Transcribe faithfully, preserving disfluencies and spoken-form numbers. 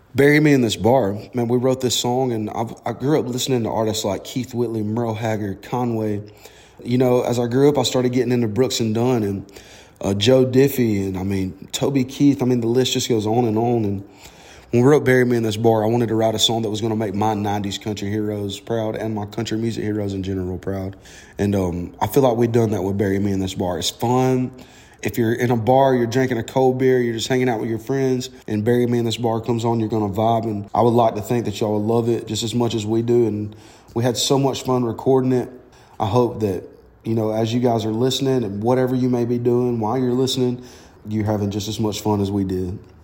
Bury Me in This Bar. Man, we wrote this song, and I've, I grew up listening to artists like Keith Whitley, Merle Haggard, Conway. You know, as I grew up, I started getting into Brooks and Dunn and uh, Joe Diffie, and I mean, Toby Keith. I mean, the list just goes on and on. And when we wrote Bury Me in This Bar, I wanted to write a song that was going to make my nineties country heroes proud and my country music heroes in general proud. And um, I feel like we've done that with Bury Me in This Bar. It's fun. If you're in a bar, you're drinking a cold beer, you're just hanging out with your friends, and Bury Me in This Bar comes on, you're going to vibe. And I would like to think that y'all will love it just as much as we do. And we had so much fun recording it. I hope that, you know, as you guys are listening and whatever you may be doing while you're listening, you're having just as much fun as we did.